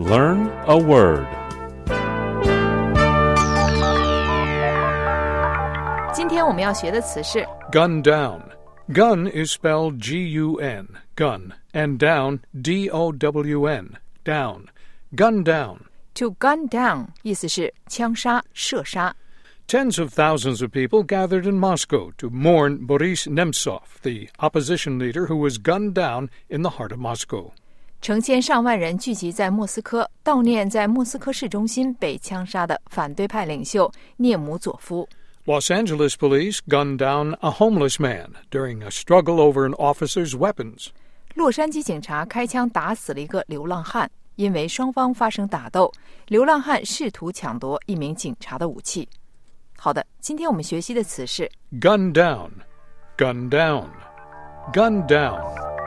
Learn a word. 今天我们要学的词是 Gun down. Gun is spelled G-U-N, gun, and down, D-O-W-N, down. Gun down. To gun down 意思是枪杀、射杀。 Tens of thousands of people gathered in Moscow to mourn Boris Nemtsov, the opposition leader who was gunned down in the heart of Moscow. 成千上万人聚集在莫斯科，悼念在莫斯科市中心被枪杀的反对派领袖涅姆佐夫。 Los Angeles police gunned down a homeless man during a struggle over an officer's weapons. 洛杉矶警察开枪打死了一个流浪汉，因为双方发生打斗，流浪汉试图抢夺一名警察的武器。好的，今天我们学习的词是 Gun down, gun down, gun down.